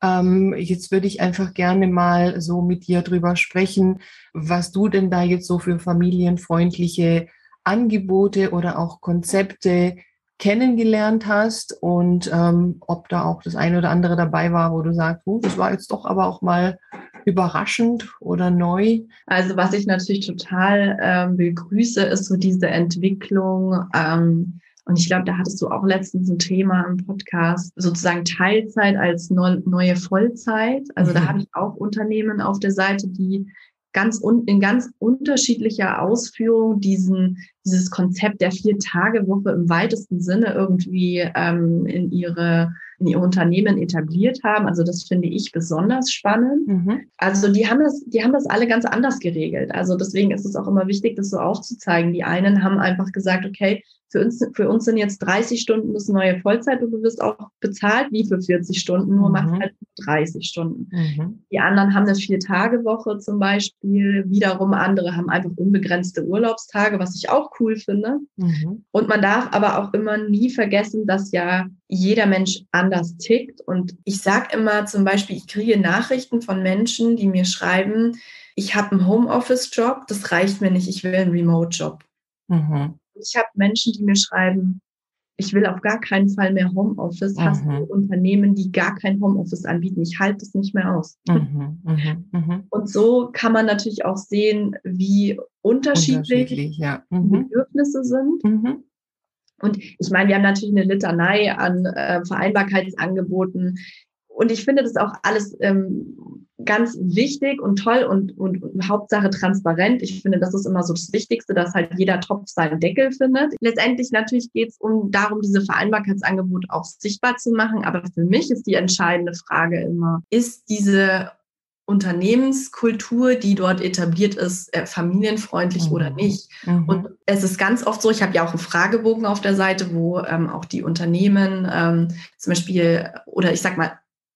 Jetzt würde ich einfach gerne mal so mit dir drüber sprechen, was du denn da jetzt so für familienfreundliche Angebote oder auch Konzepte kennengelernt hast und ob da auch das eine oder andere dabei war, wo du sagst, das war jetzt doch aber auch mal überraschend oder neu. Also was ich natürlich total begrüße, ist so diese Entwicklung. Und ich glaube, da hattest du auch letztens ein Thema im Podcast, sozusagen Teilzeit als neue Vollzeit. Also da habe ich auch Unternehmen auf der Seite, die in ganz unterschiedlicher Ausführung dieses Konzept der 4-Tage-Woche im weitesten Sinne irgendwie in ihr Unternehmen etabliert haben. Also das finde ich besonders spannend. Also die haben das alle ganz anders geregelt. Also deswegen ist es auch immer wichtig, das so aufzuzeigen. Die einen haben einfach gesagt, okay, für uns sind jetzt 30 Stunden das neue Vollzeit und du wirst auch bezahlt wie für 40 Stunden, nur machst halt 30 Stunden. Die anderen haben eine 4-Tage-Woche zum Beispiel. Wiederum andere haben einfach unbegrenzte Urlaubstage, was ich auch cool finde. Und man darf aber auch immer nie vergessen, dass ja jeder Mensch anders tickt. Und ich sage immer zum Beispiel, ich kriege Nachrichten von Menschen, die mir schreiben, ich habe einen Homeoffice-Job, das reicht mir nicht, ich will einen Remote-Job. Ich habe Menschen, die mir schreiben, ich will auf gar keinen Fall mehr Homeoffice. Hast du Unternehmen, die gar kein Homeoffice anbieten? Ich halte es nicht mehr aus. Und so kann man natürlich auch sehen, wie unterschiedlich die Bedürfnisse sind. Und ich meine, wir haben natürlich eine Litanei an Vereinbarkeitsangeboten. Und ich finde das auch alles ganz wichtig und toll und Hauptsache transparent. Ich finde, das ist immer so das Wichtigste, dass halt jeder Topf seinen Deckel findet. Letztendlich natürlich geht es darum, diese Vereinbarkeitsangebote auch sichtbar zu machen. Aber für mich ist die entscheidende Frage immer, ist diese Unternehmenskultur, die dort etabliert ist, familienfreundlich oder nicht? Und es ist ganz oft so, ich habe ja auch einen Fragebogen auf der Seite, wo auch die Unternehmen zum Beispiel, oder ich sag mal,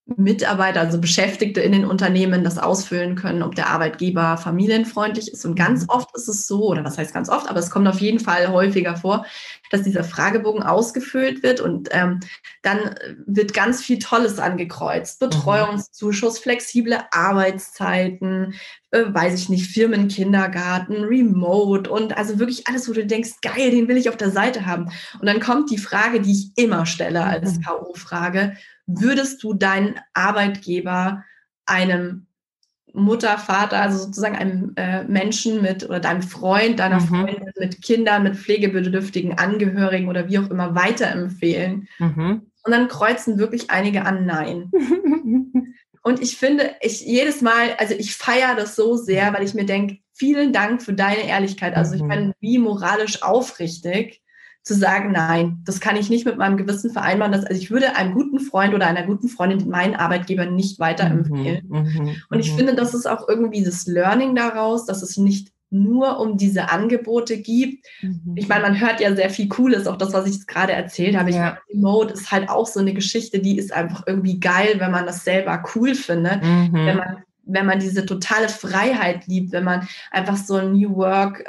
Mitarbeiter, also Beschäftigte in den Unternehmen das ausfüllen können, ob der Arbeitgeber familienfreundlich ist. Und ganz oft ist es so, oder was heißt ganz oft, aber es kommt auf jeden Fall häufiger vor, dass dieser Fragebogen ausgefüllt wird und dann wird ganz viel Tolles angekreuzt. Betreuungszuschuss, flexible Arbeitszeiten, weiß ich nicht, Firmenkindergarten, Remote und also wirklich alles, wo du denkst, geil, den will ich auf der Seite haben. Und dann kommt die Frage, die ich immer stelle als K.O.-Frage: Würdest du deinen Arbeitgeber einem Mutter, Vater, also sozusagen einem Menschen mit oder deinem Freund, deiner Freundin mit Kindern, mit pflegebedürftigen Angehörigen oder wie auch immer weiterempfehlen? Und dann kreuzen wirklich einige an Nein. Und ich finde, jedes Mal, also ich feiere das so sehr, weil ich mir denke, vielen Dank für deine Ehrlichkeit. Also ich meine, wie moralisch aufrichtig zu sagen, nein, das kann ich nicht mit meinem Gewissen vereinbaren. Also ich würde einem guten Freund oder einer guten Freundin meinen Arbeitgeber nicht weiterempfehlen. Und ich finde, das ist auch irgendwie das Learning daraus, dass es nicht nur um diese Angebote gibt. Ich meine, man hört ja sehr viel Cooles, auch das, was ich jetzt gerade erzählt habe. Ich meine, Remote ist halt auch so eine Geschichte, die ist einfach irgendwie geil, wenn man das selber cool findet. Wenn man diese totale Freiheit liebt, wenn man einfach so ein New Work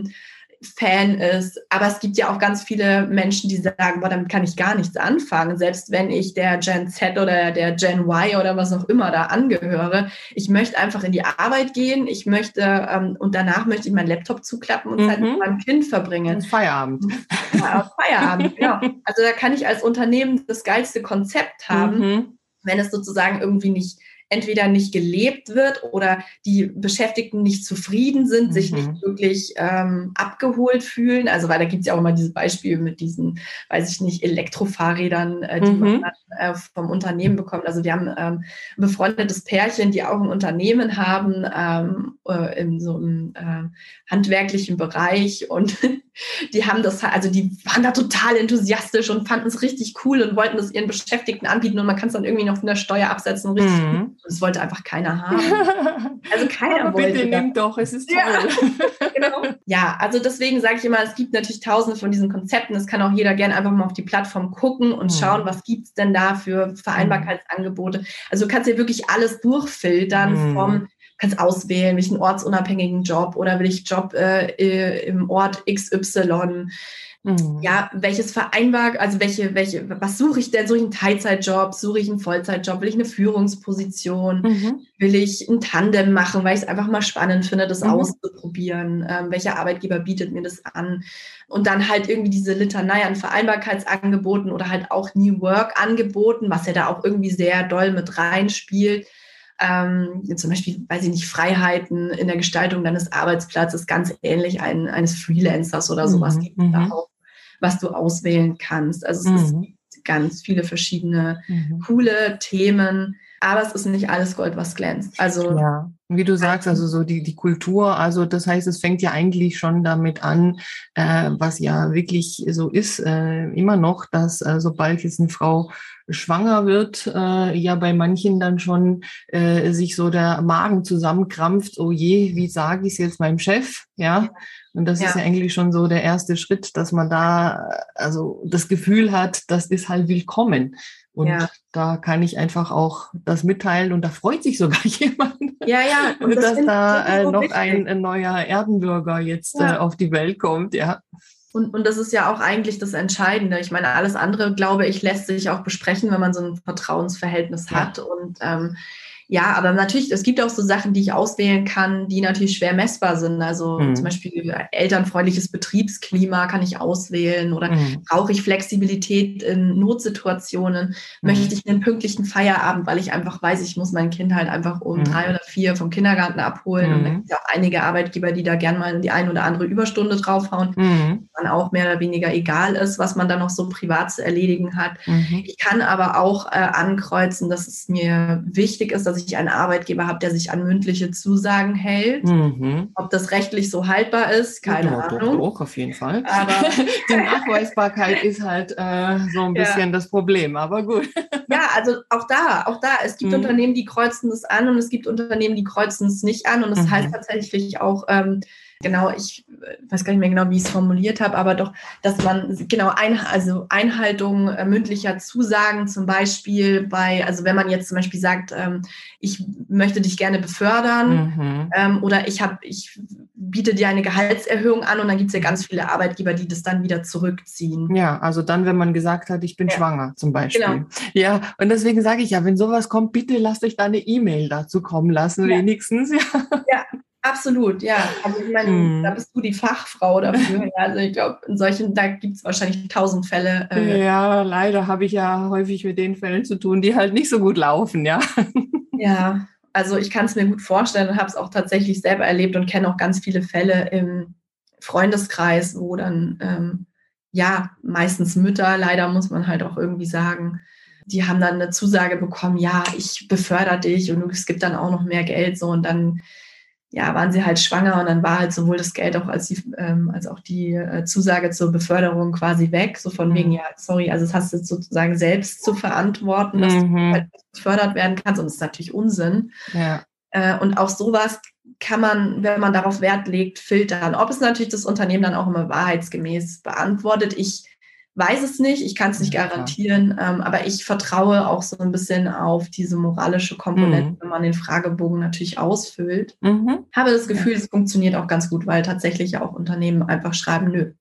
Fan ist. Aber es gibt ja auch ganz viele Menschen, die sagen, boah, damit kann ich gar nichts anfangen. Selbst wenn ich der Gen Z oder der Gen Y oder was auch immer da angehöre. Ich möchte einfach in die Arbeit gehen. Ich möchte, und danach möchte ich meinen Laptop zuklappen und Zeit mit meinem Kind verbringen. Und Feierabend. Ja, Feierabend, genau. Also da kann ich als Unternehmen das geilste Konzept haben, wenn es sozusagen irgendwie entweder nicht gelebt wird oder die Beschäftigten nicht zufrieden sind, sich nicht wirklich abgeholt fühlen. Also, weil da gibt es ja auch immer dieses Beispiel mit diesen, weiß ich nicht, Elektrofahrrädern, die man dann vom Unternehmen bekommt. Also wir haben ein befreundetes Pärchen, die auch ein Unternehmen haben, in so einem handwerklichen Bereich, und die haben das, also die waren da total enthusiastisch und fanden es richtig cool und wollten das ihren Beschäftigten anbieten, und man kann es dann irgendwie noch von der Steuer absetzen. Richtig cool. Das wollte einfach keiner haben. Also keiner aber wollte. Bitte nimm doch, es ist toll. Ja, genau. Ja, also deswegen sage ich immer, es gibt natürlich tausende von diesen Konzepten. Es kann auch jeder gerne einfach mal auf die Plattform gucken und schauen, was gibt es denn da für Vereinbarkeitsangebote. Also du kannst dir wirklich alles durchfiltern kannst auswählen, will ich einen ortsunabhängigen Job oder will ich Job im Ort XY. Ja, welches also was suche ich denn? Suche ich einen Teilzeitjob? Suche ich einen Vollzeitjob? Will ich eine Führungsposition? Will ich ein Tandem machen, weil ich es einfach mal spannend finde, das auszuprobieren? Welcher Arbeitgeber bietet mir das an? Und dann halt irgendwie diese Litanei an Vereinbarkeitsangeboten oder halt auch New Work Angeboten, was ja da auch irgendwie sehr doll mit reinspielt. Zum Beispiel, weiß ich nicht, Freiheiten in der Gestaltung deines Arbeitsplatzes, ganz ähnlich eines Freelancers oder sowas gibt es da auch, was du auswählen kannst. Also es gibt ganz viele verschiedene coole Themen, aber es ist nicht alles Gold, was glänzt. Also ja, wie du sagst, also so die Kultur, also das heißt, es fängt ja eigentlich schon damit an, was ja wirklich so ist, immer noch, dass sobald jetzt eine Frau schwanger wird, ja bei manchen dann schon sich so der Magen zusammenkrampft, oh je, wie sage ich es jetzt meinem Chef, ja? Und das ist ja eigentlich schon so der erste Schritt, dass man da also das Gefühl hat, das ist halt willkommen. Und da kann ich einfach auch das mitteilen, und da freut sich sogar jemand, und dass da so noch wichtig. ein neuer Erdenbürger jetzt auf die Welt kommt, ja. Und das ist ja auch eigentlich das Entscheidende. Ich meine, alles andere, glaube ich, lässt sich auch besprechen, wenn man so ein Vertrauensverhältnis hat. Und ja, aber natürlich, es gibt auch so Sachen, die ich auswählen kann, die natürlich schwer messbar sind. Also zum Beispiel elternfreundliches Betriebsklima kann ich auswählen, oder brauche ich Flexibilität in Notsituationen? Möchte ich einen pünktlichen Feierabend, weil ich einfach weiß, ich muss mein Kind halt einfach um 3 oder 4 vom Kindergarten abholen. Und da gibt es ja auch einige Arbeitgeber, die da gern mal die ein oder andere Überstunde draufhauen, dann auch mehr oder weniger egal ist, was man dann noch so privat zu erledigen hat. Ich kann aber auch ankreuzen, dass es mir wichtig ist, dass ich einen Arbeitgeber habe, der sich an mündliche Zusagen hält. Ob das rechtlich so haltbar ist, keine Ahnung. Doch, auf jeden Fall. Aber die Nachweisbarkeit ist halt so ein bisschen das Problem, aber gut. Ja, also auch da, es gibt Unternehmen, die kreuzen das an, und es gibt Unternehmen, die kreuzen es nicht an, und das heißt tatsächlich auch, Genau, ich weiß gar nicht mehr genau, wie ich es formuliert habe, aber doch, dass man genau Einhaltung mündlicher Zusagen zum Beispiel also wenn man jetzt zum Beispiel sagt, ich möchte dich gerne befördern oder ich biete dir eine Gehaltserhöhung an und dann gibt es ja ganz viele Arbeitgeber, die das dann wieder zurückziehen. Ja, also dann, wenn man gesagt hat, ich bin schwanger zum Beispiel. Genau. Ja, und deswegen sage ich ja, wenn sowas kommt, bitte lasst euch da eine E-Mail dazu kommen lassen, wenigstens. Ja. Absolut, ja. Also ich meine, da bist du die Fachfrau dafür. Ja, also ich glaube, da gibt es wahrscheinlich 1000 Fälle. Ja, leider habe ich ja häufig mit den Fällen zu tun, die halt nicht so gut laufen, ja. Ja, also ich kann es mir gut vorstellen und habe es auch tatsächlich selber erlebt und kenne auch ganz viele Fälle im Freundeskreis, wo dann, meistens Mütter, leider muss man halt auch irgendwie sagen, die haben dann eine Zusage bekommen, ja, ich befördere dich und es gibt dann auch noch mehr Geld so und dann waren sie halt schwanger und dann war halt sowohl das Geld auch als auch die Zusage zur Beförderung quasi weg. So von wegen, ja, sorry, also das hast du jetzt sozusagen selbst zu verantworten, dass du halt befördert werden kannst und das ist natürlich Unsinn. Ja. Und auch sowas kann man, wenn man darauf Wert legt, filtern. Ob es natürlich das Unternehmen dann auch immer wahrheitsgemäß beantwortet. Ich weiß es nicht, ich kann es nicht garantieren, aber ich vertraue auch so ein bisschen auf diese moralische Komponente, wenn man den Fragebogen natürlich ausfüllt. Habe das Gefühl, es funktioniert auch ganz gut, weil tatsächlich auch Unternehmen einfach schreiben, nö.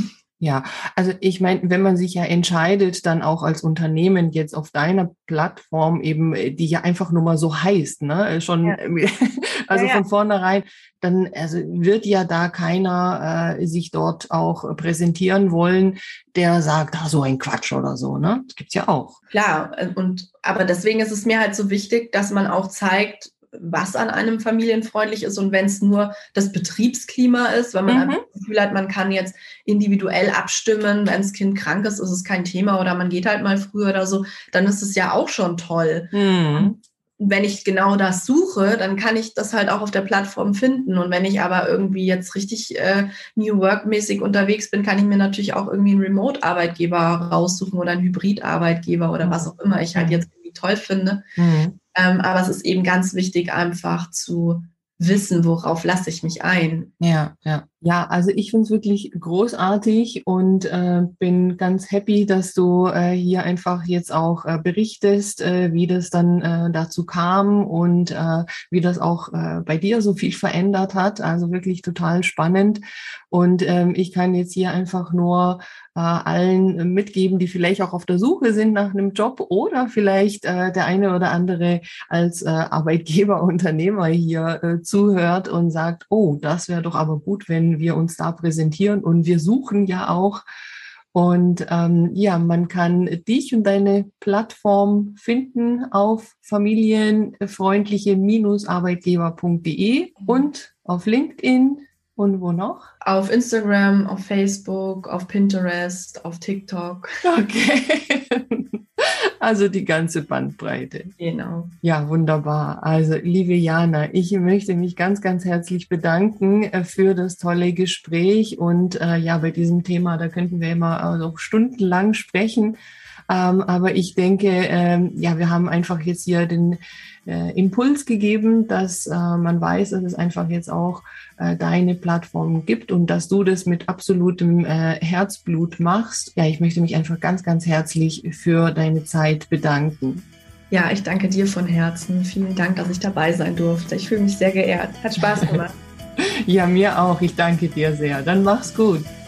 Ja, also ich meine, wenn man sich ja entscheidet, dann auch als Unternehmen jetzt auf deiner Plattform eben, die ja einfach nur mal so heißt, ne, schon, also von vornherein, dann also wird ja da keiner sich dort auch präsentieren wollen, der sagt, so ein Quatsch oder so, ne? Das gibt's ja auch. Klar, aber deswegen ist es mir halt so wichtig, dass man auch zeigt, was an einem familienfreundlich ist und wenn es nur das Betriebsklima ist, wenn man einfach das Gefühl hat, man kann jetzt individuell abstimmen, wenn das Kind krank ist, ist es kein Thema oder man geht halt mal früher oder so, dann ist es ja auch schon toll. Wenn ich genau das suche, dann kann ich das halt auch auf der Plattform finden und wenn ich aber irgendwie jetzt richtig New Work-mäßig unterwegs bin, kann ich mir natürlich auch irgendwie einen Remote-Arbeitgeber raussuchen oder einen Hybrid-Arbeitgeber oder was auch immer ich halt jetzt irgendwie toll finde. Aber es ist eben ganz wichtig, einfach zu wissen, worauf lasse ich mich ein. Ja, also ich finde es wirklich großartig und bin ganz happy, dass du hier einfach jetzt auch berichtest, wie das dann dazu kam und wie das auch bei dir so viel verändert hat. Also wirklich total spannend. Und ich kann jetzt hier einfach nur allen mitgeben, die vielleicht auch auf der Suche sind nach einem Job oder vielleicht der eine oder andere als Arbeitgeber, Unternehmer hier zuhört und sagt, oh, das wäre doch aber gut, wenn wir uns da präsentieren und wir suchen ja auch. Und man kann dich und deine Plattform finden auf familienfreundliche-arbeitgeber.de und auf LinkedIn. Und wo noch? Auf Instagram, auf Facebook, auf Pinterest, auf TikTok. Okay. Also die ganze Bandbreite. Genau. Ja, wunderbar. Also, liebe Jana, ich möchte mich ganz, ganz herzlich bedanken für das tolle Gespräch. Und bei diesem Thema, da könnten wir immer noch stundenlang sprechen. Aber ich denke, wir haben einfach jetzt hier den Impuls gegeben, dass man weiß, dass es einfach jetzt auch deine Plattform gibt und dass du das mit absolutem Herzblut machst. Ja, ich möchte mich einfach ganz, ganz herzlich für deine Zeit bedanken. Ja, ich danke dir von Herzen. Vielen Dank, dass ich dabei sein durfte. Ich fühle mich sehr geehrt. Hat Spaß gemacht. Ja, mir auch. Ich danke dir sehr. Dann mach's gut.